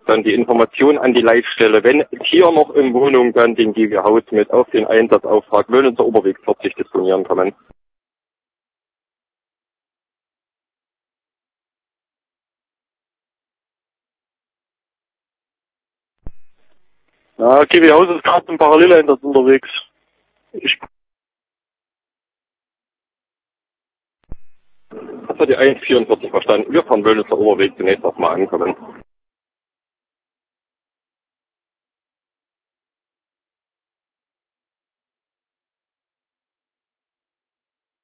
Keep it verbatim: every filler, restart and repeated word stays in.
dann die Information an die Leitstelle, wenn hier noch in Wohnung dann den G W Haus mit auf den Einsatzauftrag Wöllnitzer Oberweg vierzig disponieren kann. Ja, G W Haus ist gerade im Paralleleinsatz unterwegs. Ich habe die eins vierundvierzig verstanden. Wir fahren Wöllnitzer Oberweg zunächst erstmal ankommen.